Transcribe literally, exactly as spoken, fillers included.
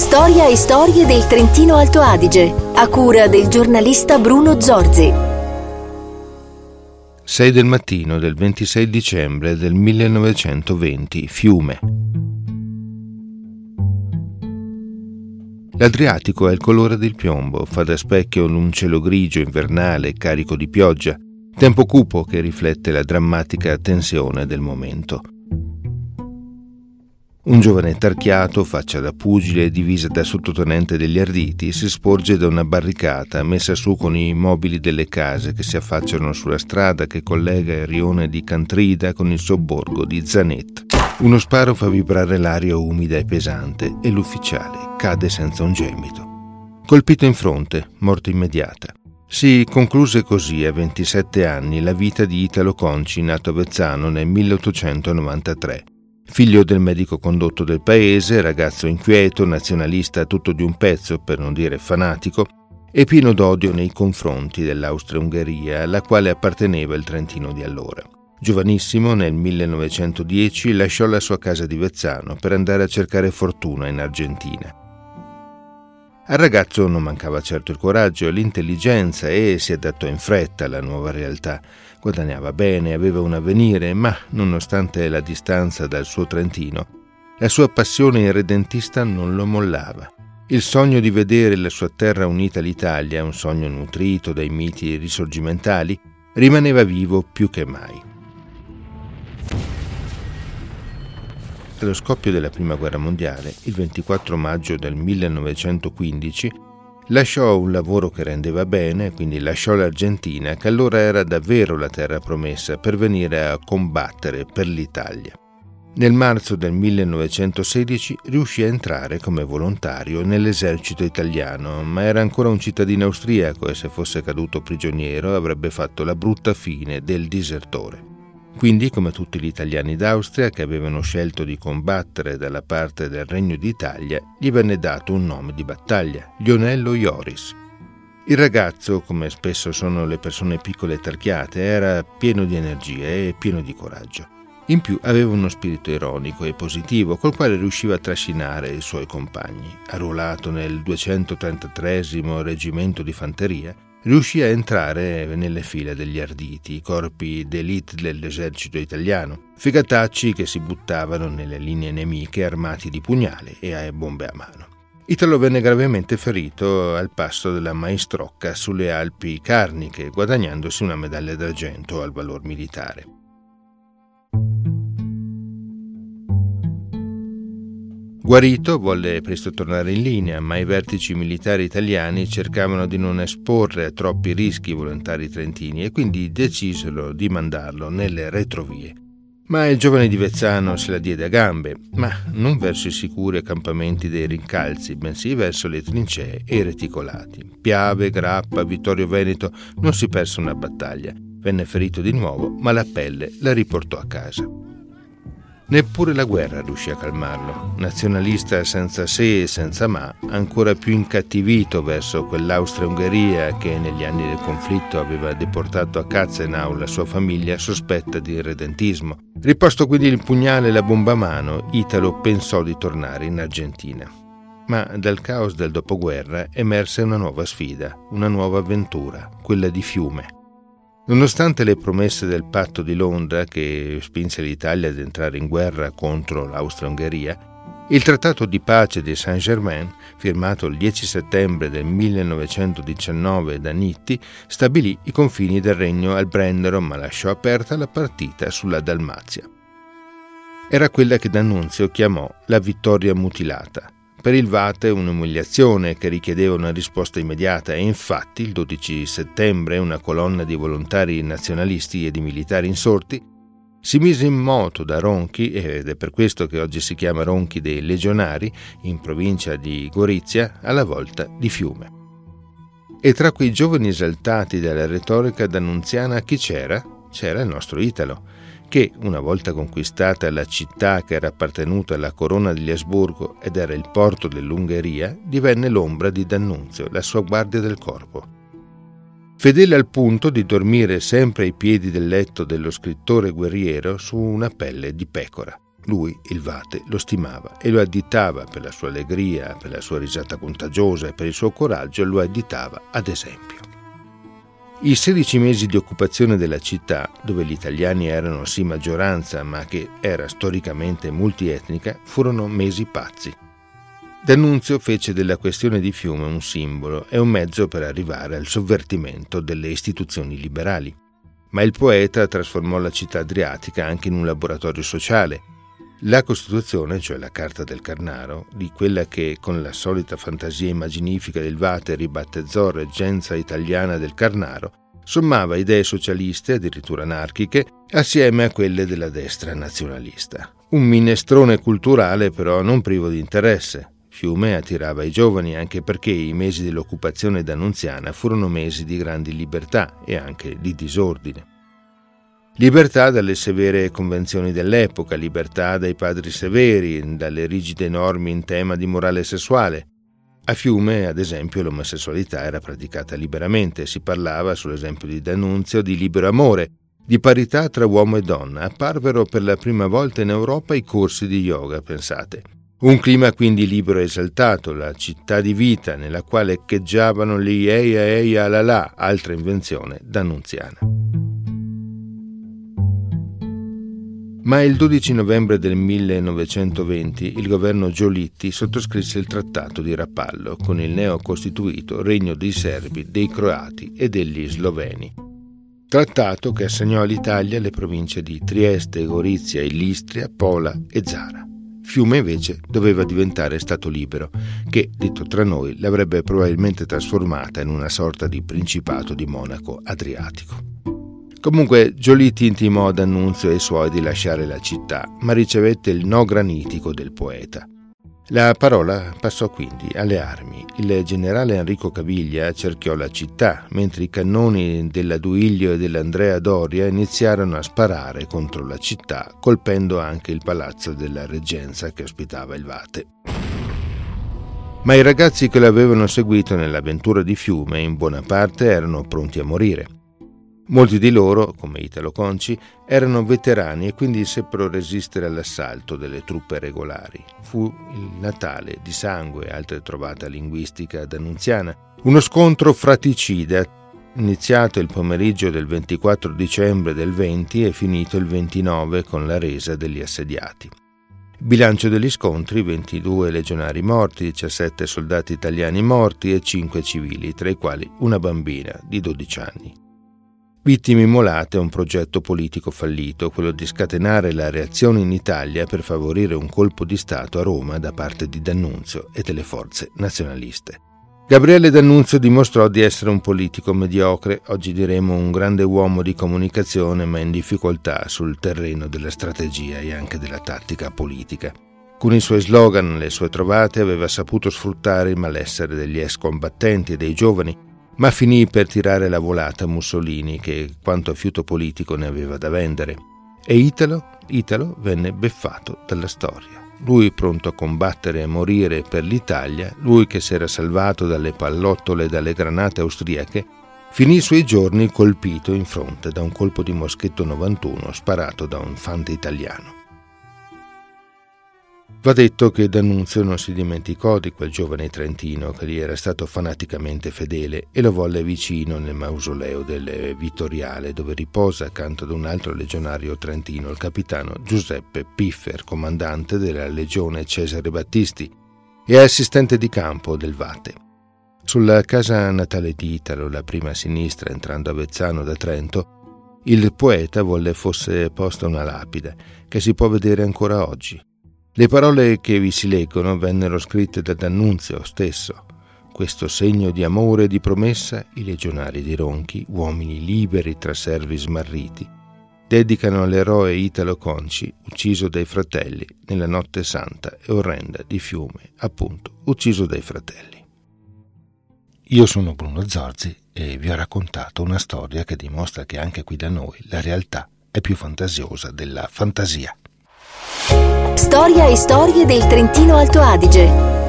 Storia e storie del Trentino Alto Adige, a cura del giornalista Bruno Zorzi. sei del mattino del ventisei dicembre del millenovecentoventi, Fiume. L'Adriatico è il colore del piombo, fa da specchio un cielo grigio invernale carico di pioggia, tempo cupo che riflette la drammatica tensione del momento. Un giovane tarchiato, faccia da pugile e divisa da sottotenente degli Arditi, si sporge da una barricata messa su con i mobili delle case che si affacciano sulla strada che collega il rione di Cantrida con il sobborgo di Zanet. Uno sparo fa vibrare l'aria umida e pesante e l'ufficiale cade senza un gemito. Colpito in fronte, morte immediata. Si concluse così a ventisette anni la vita di Italo Conci, nato a Vezzano nel milleottocentonovantatré. Figlio del medico condotto del paese, ragazzo inquieto, nazionalista tutto di un pezzo, per non dire fanatico, e pieno d'odio nei confronti dell'Austria-Ungheria, alla quale apparteneva il Trentino di allora. Giovanissimo, nel millenovecentodieci, lasciò la sua casa di Vezzano per andare a cercare fortuna in Argentina. Al ragazzo non mancava certo il coraggio e l'intelligenza e si adattò in fretta alla nuova realtà. Guadagnava bene, aveva un avvenire, ma, nonostante la distanza dal suo Trentino, la sua passione irredentista non lo mollava. Il sogno di vedere la sua terra unita all'Italia, un sogno nutrito dai miti risorgimentali, rimaneva vivo più che mai. Allo scoppio della Prima Guerra Mondiale, il ventiquattro maggio del millenovecentoquindici, lasciò un lavoro che rendeva bene, quindi lasciò l'Argentina, che allora era davvero la terra promessa, per venire a combattere per l'Italia. Nel marzo del millenovecentosedici riuscì a entrare come volontario nell'esercito italiano, ma era ancora un cittadino austriaco e se fosse caduto prigioniero avrebbe fatto la brutta fine del disertore. Quindi, come tutti gli italiani d'Austria che avevano scelto di combattere dalla parte del Regno d'Italia, gli venne dato un nome di battaglia, Lionello Ioris. Il ragazzo, come spesso sono le persone piccole e tarchiate, era pieno di energia e pieno di coraggio. In più aveva uno spirito ironico e positivo, col quale riusciva a trascinare i suoi compagni. Arruolato nel duecentotrentatrésimo reggimento di fanteria, riuscì a entrare nelle file degli Arditi, i corpi d'élite dell'esercito italiano, fegatacci che si buttavano nelle linee nemiche armati di pugnali e a bombe a mano. Italo venne gravemente ferito al passo della Maestrocca sulle Alpi Carniche, guadagnandosi una medaglia d'argento al valor militare. Guarito volle presto tornare in linea, ma i vertici militari italiani cercavano di non esporre a troppi rischi i volontari trentini e quindi decisero di mandarlo nelle retrovie. Ma il giovane di Vezzano se la diede a gambe, ma non verso i sicuri accampamenti dei rincalzi, bensì verso le trincee e i reticolati. Piave, Grappa, Vittorio Veneto, non si perse una battaglia. Venne ferito di nuovo, ma la pelle la riportò a casa. Neppure la guerra riuscì a calmarlo. Nazionalista senza se e senza ma, ancora più incattivito verso quell'Austria-Ungheria che negli anni del conflitto aveva deportato a Katzenau la sua famiglia sospetta di irredentismo. Riposto quindi il pugnale e la bomba a mano, Italo pensò di tornare in Argentina. Ma dal caos del dopoguerra emerse una nuova sfida, una nuova avventura, quella di Fiume. Nonostante le promesse del patto di Londra che spinse l'Italia ad entrare in guerra contro l'Austria-Ungheria, il trattato di pace di Saint-Germain, firmato il dieci settembre del millenovecentodiciannove da Nitti, stabilì i confini del regno al Brennero ma lasciò aperta la partita sulla Dalmazia. Era quella che D'Annunzio chiamò la vittoria mutilata. Per il Vate un'umiliazione che richiedeva una risposta immediata e infatti il dodici settembre una colonna di volontari nazionalisti e di militari insorti si mise in moto da Ronchi, ed è per questo che oggi si chiama Ronchi dei Legionari, in provincia di Gorizia, alla volta di Fiume. E tra quei giovani esaltati dalla retorica d'annunziana chi c'era? C'era il nostro Italo, che, una volta conquistata la città che era appartenuta alla corona degli Asburgo ed era il porto dell'Ungheria, divenne l'ombra di D'Annunzio, la sua guardia del corpo. Fedele al punto di dormire sempre ai piedi del letto dello scrittore guerriero su una pelle di pecora. Lui, il Vate, lo stimava e lo additava per la sua allegria, per la sua risata contagiosa e per il suo coraggio, lo additava ad esempio. I sedici mesi di occupazione della città, dove gli italiani erano sì maggioranza, ma che era storicamente multietnica, furono mesi pazzi. D'Annunzio fece della questione di Fiume un simbolo e un mezzo per arrivare al sovvertimento delle istituzioni liberali. Ma il poeta trasformò la città adriatica anche in un laboratorio sociale. La Costituzione, cioè la Carta del Carnaro, di quella che con la solita fantasia immaginifica del Vate ribattezzò Reggenza Italiana del Carnaro, sommava idee socialiste, addirittura anarchiche, assieme a quelle della destra nazionalista. Un minestrone culturale però non privo di interesse. Fiume attirava i giovani anche perché i mesi dell'occupazione d'annunziana furono mesi di grandi libertà e anche di disordine. Libertà dalle severe convenzioni dell'epoca, libertà dai padri severi, dalle rigide norme in tema di morale sessuale. A Fiume, ad esempio, l'omosessualità era praticata liberamente, si parlava, sull'esempio di D'Annunzio, di libero amore, di parità tra uomo e donna. Apparvero per la prima volta in Europa i corsi di yoga, pensate. Un clima quindi libero e esaltato, la città di vita nella quale echeggiavano gli eia eia la la, altra invenzione d'annunziana. Ma il dodici novembre del millenovecentoventi il governo Giolitti sottoscrisse il Trattato di Rapallo con il neocostituito Regno dei Serbi, dei Croati e degli Sloveni. Trattato che assegnò all'Italia le province di Trieste, Gorizia, Illistria, Pola e Zara. Fiume invece doveva diventare Stato libero, che, detto tra noi, l'avrebbe probabilmente trasformata in una sorta di principato di Monaco adriatico. Comunque Giolitti intimò ad Annunzio e ai suoi di lasciare la città, ma ricevette il no granitico del poeta. La parola passò quindi alle armi. Il generale Enrico Caviglia cerchiò la città, mentre i cannoni della Duilio e dell'Andrea Doria iniziarono a sparare contro la città, colpendo anche il palazzo della Reggenza che ospitava il Vate. Ma i ragazzi che l'avevano seguito nell'avventura di Fiume in buona parte erano pronti a morire. Molti di loro, come Italo Conci, erano veterani e quindi seppero resistere all'assalto delle truppe regolari. Fu il Natale di sangue e altre trovate linguistica d'annunziana, uno scontro fratricida, iniziato il pomeriggio del ventiquattro dicembre del venti e finito il ventinove con la resa degli assediati. Bilancio degli scontri: ventidue legionari morti, diciassette soldati italiani morti e cinque civili, tra i quali una bambina di dodici anni. Vittime immolate a un progetto politico fallito, quello di scatenare la reazione in Italia per favorire un colpo di Stato a Roma da parte di D'Annunzio e delle forze nazionaliste. Gabriele D'Annunzio dimostrò di essere un politico mediocre, oggi diremo un grande uomo di comunicazione, ma in difficoltà sul terreno della strategia e anche della tattica politica. Con i suoi slogan e le sue trovate aveva saputo sfruttare il malessere degli ex combattenti e dei giovani, ma finì per tirare la volata a Mussolini, che quanto a fiuto politico ne aveva da vendere. E Italo? Italo venne beffato dalla storia. Lui pronto a combattere e a morire per l'Italia, lui che si era salvato dalle pallottole e dalle granate austriache, finì i suoi giorni colpito in fronte da un colpo di moschetto novantuno sparato da un fante italiano. Va detto che D'Annunzio non si dimenticò di quel giovane trentino che gli era stato fanaticamente fedele e lo volle vicino nel mausoleo del Vittoriale, dove riposa accanto ad un altro legionario trentino, il capitano Giuseppe Piffer, comandante della legione Cesare Battisti e assistente di campo del Vate. Sulla casa natale di Italo, la prima a sinistra entrando a Vezzano da Trento, il poeta volle fosse posta una lapide che si può vedere ancora oggi. Le parole che vi si leggono vennero scritte da D'Annunzio stesso. Questo segno di amore e di promessa i legionari di Ronchi, uomini liberi tra servi smarriti, dedicano all'eroe Italo Conci, ucciso dai fratelli nella notte santa e orrenda di Fiume, appunto, ucciso dai fratelli. Io sono Bruno Zorzi e vi ho raccontato una storia che dimostra che anche qui da noi la realtà è più fantasiosa della fantasia. Storia e storie del Trentino Alto Adige.